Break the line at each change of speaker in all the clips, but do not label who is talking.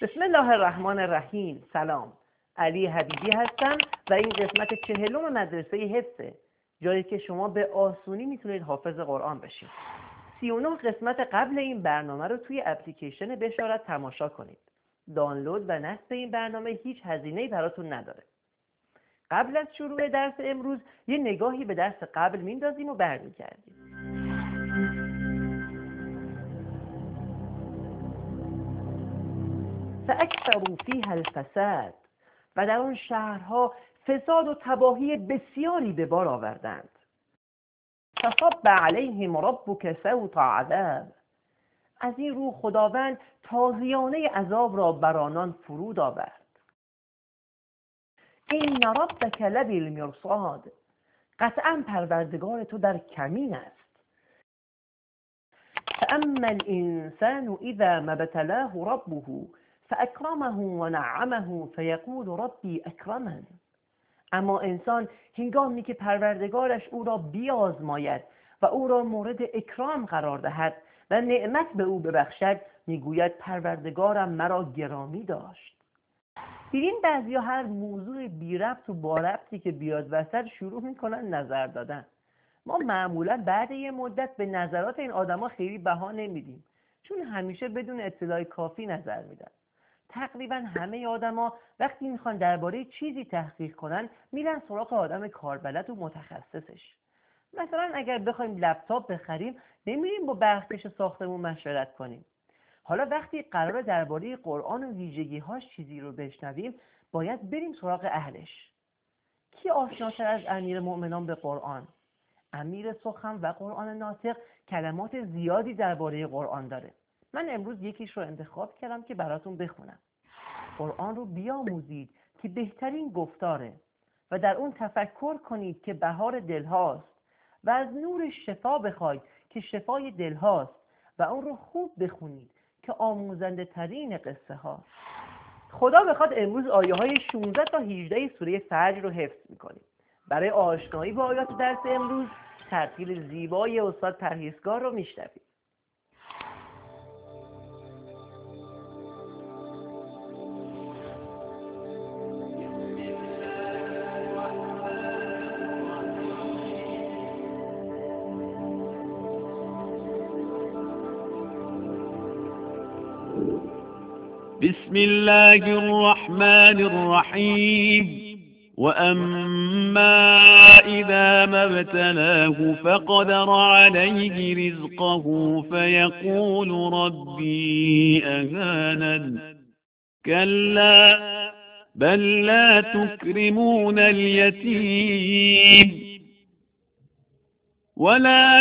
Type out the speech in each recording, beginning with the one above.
بسم الله الرحمن الرحیم. سلام، علی حبیبی هستم و این قسمت 40 مدرسه حفظه، جایی که شما به آسونی میتونید حافظ قرآن بشید. 39 قسمت قبل این برنامه رو توی اپلیکیشن بشارت تماشا کنید. دانلود و نصب این برنامه هیچ هزینه‌ای براتون نداره. قبل از شروع درس امروز یه نگاهی به درس قبل میندازیم و برمیگردیم. فاکثروا فیها الفساد، و در آن شهرها فساد و تباهی بسیاری به بار آوردند. فصب علیهم ربک سوط عذاب، از این رو خداوند تازیانه عذاب را بر آنان فرود آورد. این ربک لبالمرصاد، قطعا پروردگار تو در کمین است. فاما الانسان اذا ما ابتلاه ربه فاکرمه و نعمه فیقول ربی اکرمن، اما انسان هنگامی که پروردگارش او را بیازماید و او را مورد اکرام قرار دهد و نعمت به او ببخشد، میگوید پروردگارم مرا گرامی داشت. دیدین بعضیا هر موضوع بی ربط و با ربطی که بیاد وسط شروع میکنن نظر دادن. ما معمولا بعد یه مدت به نظرات این آدما خیلی بها نمیدیم، چون همیشه بدون اطلاع کافی نظر میدن. تقریبا همه آدما وقتی میخوان درباره چیزی تحقیق کنن میرن سراغ آدم کاربلد و متخصصش. مثلا اگر بخوایم لپتاپ بخریم نمیریم با برقکش ساختمون مشورت کنیم. حالا وقتی قراره درباره قرآن و ویژگی‌هاش چیزی رو بشنویم باید بریم سراغ اهلش. کی آشناتر از امیر مؤمنان به قرآن؟ امیر سخن و قرآن ناطق کلمات زیادی درباره قرآن داره. من امروز یکیش رو انتخاب کردم که براتون بخونم. قرآن رو بیاموزید که بهترین گفتاره و در اون تفکر کنید که بهار دل هاست و از نور شفا بخواید که شفای دل هاست و اون رو خوب بخونید که آموزنده ترین قصه هاست. خدا بخواد امروز آیه های 16 تا 18 سوره فجر رو حفظ میکنیم. برای آشنایی با آیات درس امروز ترتیل زیبای استاد پرهیزگار رو میشنوید.
بسم الله الرحمن الرحيم وأما إذا ما ابتلاه فقدر عليه رزقه فيقول ربي أهانن كلا بل لا تكرمون اليتيم ولا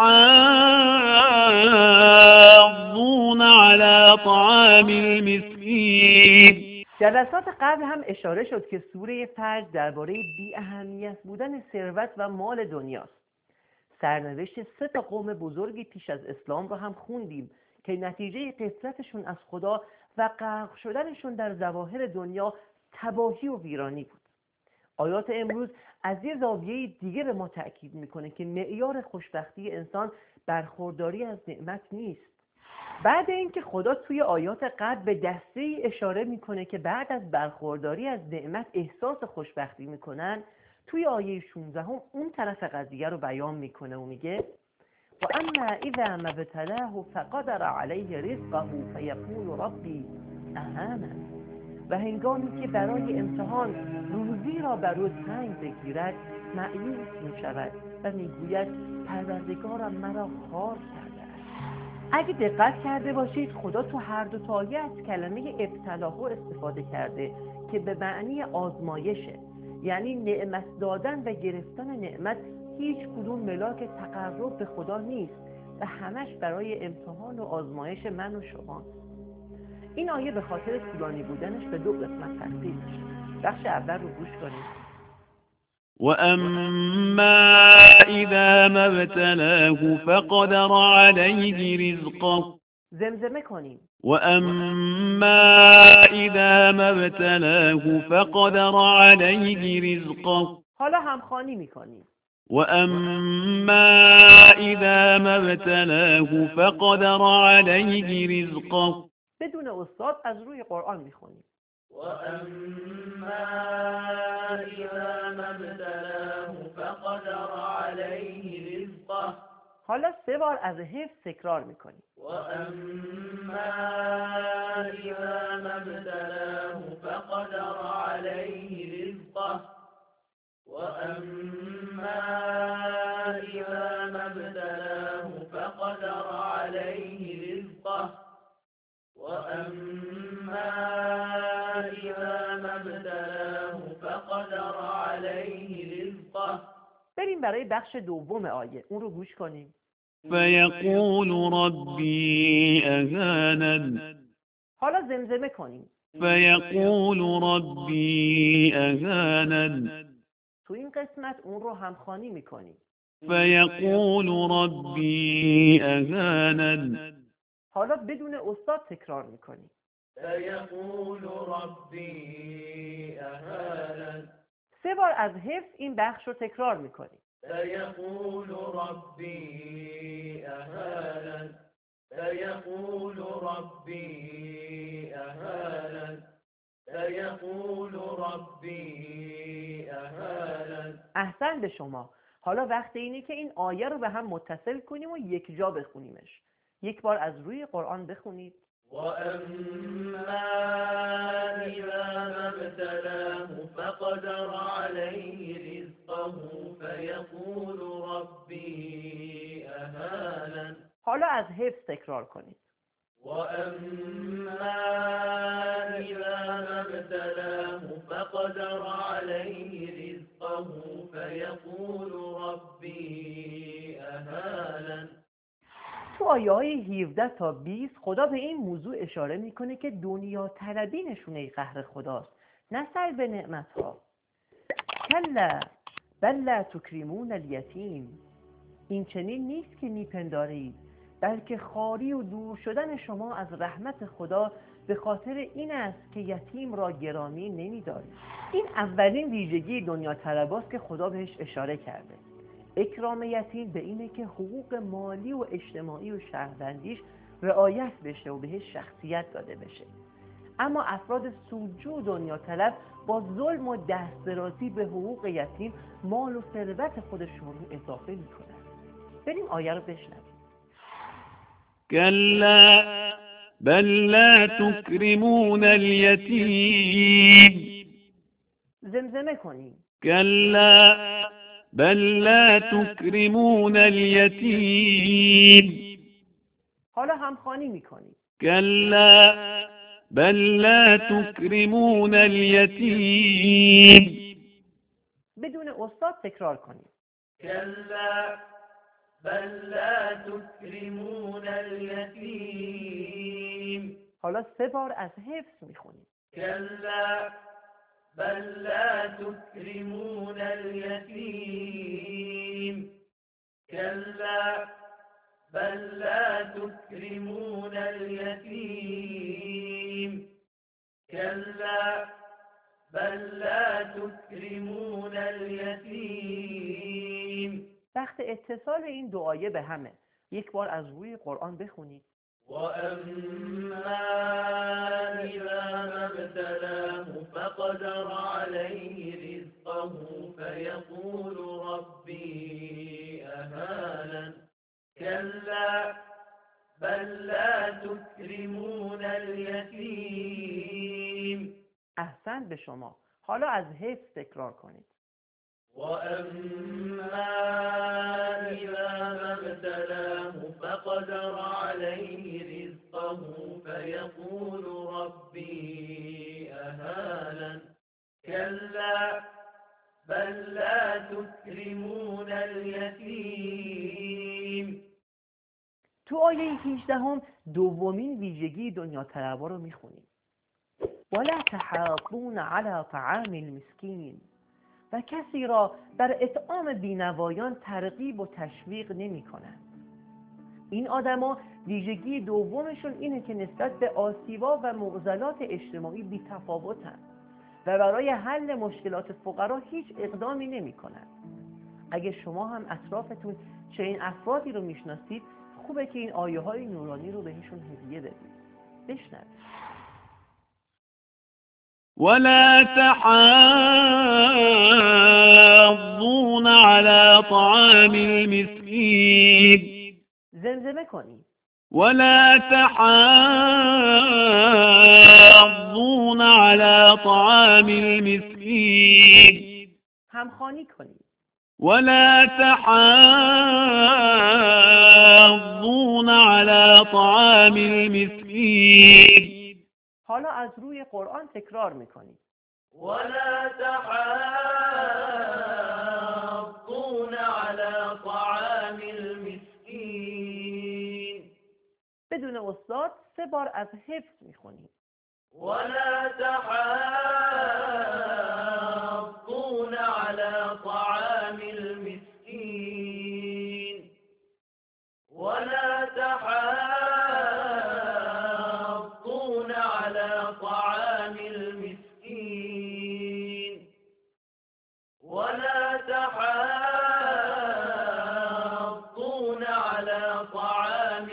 تحاضون على طعام المسكين.
جلسات قبل هم اشاره شد که سوره فجر درباره بی اهمیت بودن ثروت و مال دنیاست. سرنوشت 3 قوم بزرگی پیش از اسلام رو هم خوندیم که نتیجه غفلتشون از خدا و غرق شدنشون در ظواهر دنیا تباهی و ویرانی بود. آیات امروز از یه زاویه دیگه به ما تأکید میکنه که معیار خوشبختی انسان برخورداری از نعمت نیست. بعد اینکه خدا توی آیات قبل به دسته‌ای اشاره میکنه که بعد از برخورداری از نعمت احساس خوشبختی میکنن، توی آیه 16 هم اون طرف قضیه رو بیان میکنه و میگه و اما اذا ما ابتلاه فقدر علیه رزقه فیقول ربی اهانن، و هنگامی که برای امتحان روزی را بر او تنگ بگیرد مایوس میشود و میگوید پروردگارم مرا خوار کرده است. اگه دقت کرده باشید خدا تو هر دو تایه از کلمه ابتلاه استفاده کرده که به معنی آزمایشه، یعنی نعمت دادن و گرفتن نعمت هیچ کدوم ملاک تقرب به خدا نیست و همش برای امتحان و آزمایش من و شما. این آیه به خاطر طولانی بودنش به 2 قسمت تقسیم میشه. بخش اول رو گوش کنید.
وأما إذا ما ابتلاه فقدر عليه رزقه
زمزمه کنیم.
وأما إذا ما ابتلاه فقدر عليه رزقه.
حالا همخوانی میکنیم.
وأما إذا ما ابتلاه فقدر عليه رزقه.
بدون استاد از روی قرآن میخونیم.
وأما إذا ما ابتلاه فقدر عليه رزقه.
حالا 3 بار از حفظ تکرار میکنیم.
وأما إذا ما ابتلاه فقدر عليه رزقه. وأما إذا ما ابتلاه فقدر عليه رزقه. وأما إذا ما ابتلاه فقدر عليه رزقه.
بریم برای بخش دوم آیه، اون رو گوش کنیم.
فيقول ربي أهانن
حالا زمزمه کنیم.
فيقول ربي أهانن
تو این قسمت اون رو همخوانی میکنیم.
فيقول ربي أهانن
حالا بدون استاد تکرار میکنیم.
فيقول ربي أهانن.
3 بار از حفظ این بخش رو تکرار میکنیم.
فيقول ربي أهانن. فيقول ربي أهانن. فيقول ربي أهانن.
احسن به شما. حالا وقت اینه که این آیه رو به هم متصل کنیم و یک جا بخونیمش. 1 بار از روی قرآن بخونید.
وأما إذا ما ابتلاه فقدر عليه رزقه فيقول ربي أهانن.
حالا از حفظ تکرار کنید.
وأما إذا ما ابتلاه فقدر عليه رزقه فيقول ربي أهانن.
تو آیه‌های 17 تا 20 خدا به این موضوع اشاره میکنه که دنیا طلبی نشونه قهر خداست، نه سلب نعمت‌ها. کلا بل لا تکرمون الیتیم. این چنین نیست که میپندارید، بلکه خواری و دور شدن شما از رحمت خدا به خاطر این است که یتیم را گرامی نمی‌دارید. این اولین ویژگی دنیا طلباست که خدا بهش اشاره کرده. اکرام یتیم به اینه که حقوق مالی و اجتماعی و شهروندیش رعایت بشه و بهش شخصیت داده بشه. اما افراد سودجو دنیا طلب با ظلم و دستدرازی به حقوق یتیم مال و ثروت خودشون رو اضافه میکنن. بریم آیه رو بشنویم.
كلا بل لا تكرمون اليتيم
زمزمه کنیم.
كلا بل لا تكرمون اليتيم
حالا همخوانی میکنیم.
كلا بل لا تكرمون اليتيم
بدون استاد تکرار کنیم.
كلا بل لا تكرمون اليتيم.
حالا 3 بار از حفظ میخونیم.
كلا بل لا تكرمون اليتيم. كلا بل لا تكرمون اليتيم. كلا بل لا تكرمون اليتيم.
وقت اتصال این دو آیه به همه. 1 بار از روی قرآن بخونید.
وأما إذا ما ابتلاه فقدر عليه رزقه فيقول ربي أهانن. كلا بل لا تكرمون اليتيم.
احسن به شما. حالا از حفظ تکرار کنید.
وأما إذا ما ابتلاه فقدر عليه رزقه فيقول ربي أهانن. كلا بل لا تكرمون اليتيم.
تو آیه 18 دومین ویژگی دنیا طلبا رو میخونیم. ولا تحاضون على طعام المسکین. و کسی را بر اطعام بینوایان ترغیب و تشویق نمی کنند. این آدما ویژگی دومشون اینه که نسبت به آسیبا و معضلات اجتماعی بی‌تفاوتن و برای حل مشکلات فقرا هیچ اقدامی نمی کنند. اگه شما هم اطرافتون چنین افرادی رو میشناسید، خوبه که این آیه های نورانی رو بهشون هدیه بدید. بشنوید.
ولا تحاضون على طعام المسكين
زمزمه کنید.
ولا تحاضون على طعام المسكين
همخوانی کنید.
ولا تحاضون على طعام المسكين
حالا از روی قرآن تکرار میکنید.
ولا تحاضون على طعام المسكين
بدون استاد 3 بار از حفظ میخونید.
ولا تحاضون على طعام المسكين ولا تحاضون على طعام المسكين ولا تحاضون على طعام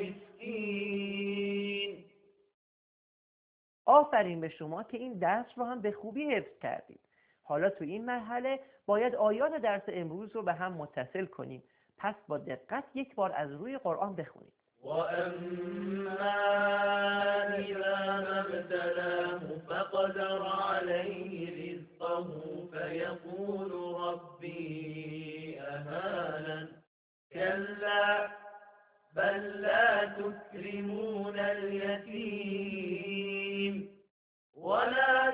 المسكين.
آفرین به شما که این درس رو هم به خوبی حفظ کردید. حالا تو این مرحله باید آیات درس امروز رو به هم متصل کنیم. پس با دقت 1 بار از روی قرآن بخونید.
وَأَمَّا إِذَا مَا ابْتَلَاهُ فَقَدَرَ عَلَيْهِ رِزْقَهُ فَيَقُولُ رَبِّي أَهَانَنِ كَلَّا بَل لَّا تُكْرِمُونَ الْيَتِيمَ وَلَا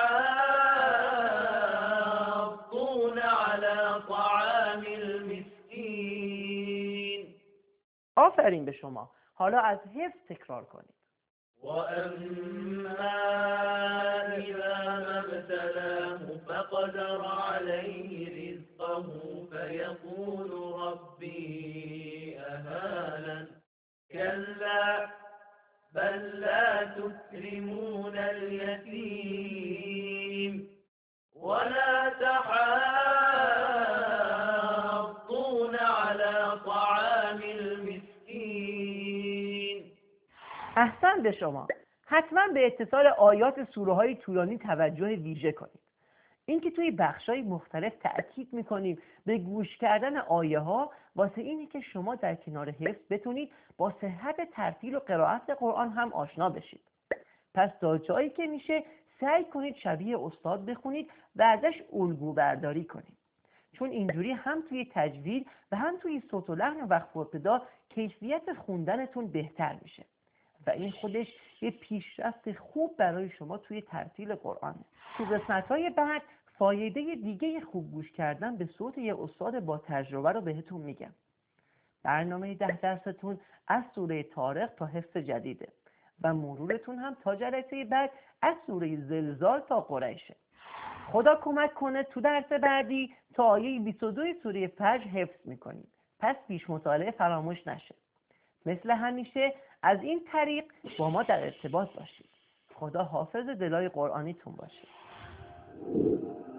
تَحَاضُّونَ عَلَى طَعَامِ الْمِسْكِينِ.
آفرین به شما. حالا از حفظ تکرار کنید.
وَأَمَّا إِذَا مَا ابْتَلَاهُ فَقَدَرَ عَلَيْهِ رِزْقَهُ فَيَقُولُ رَبِّي أَهَانَنِ كَلَّا بَل لَّا تُكْرِمُونَ الْيَتِيمَ وَلَا تَحَاضُّونَ عَلَى طَعَامِ الْمِسْكِينِ.
احسن به شما. حتما به اتصال آیات سوره های طولانی توجه ویژه کنید. اینکه توی بخش‌های مختلف تأکید می‌کنیم به گوش کردن آیه ها واسه اینه که شما در کنار حفظ بتونید با صحت ترتیل و قرائت قرآن هم آشنا بشید. پس تا جایی که میشه سعی کنید شبیه استاد بخونید و ازش الگو برداری کنید. چون اینجوری هم توی تجوید و هم توی صوت و لحن و وقف و ابتدا کیفیت خوندنتون بهتر میشه و این خودش یه پیشرفت خوب برای شما توی ترتیل قرآنه. تو قسمت‌های بعد فایده دیگه خوب گوش کردن به صوت یه استاد با تجربه رو بهتون میگم. برنامه 10 درستون از سوره طارق تا حفظ جدیده و مرورتون هم تا جلسه بعد از سوره زلزال تا قریشه. خدا کمک کنه تو درس بعدی تا آیه 22 سوره فجر حفظ میکنید. پس پیش مطالعه فراموش نشه. مثل همیشه از این طریق با ما در ارتباط باشید. خدا حافظ دلای قرآنیتون باشه.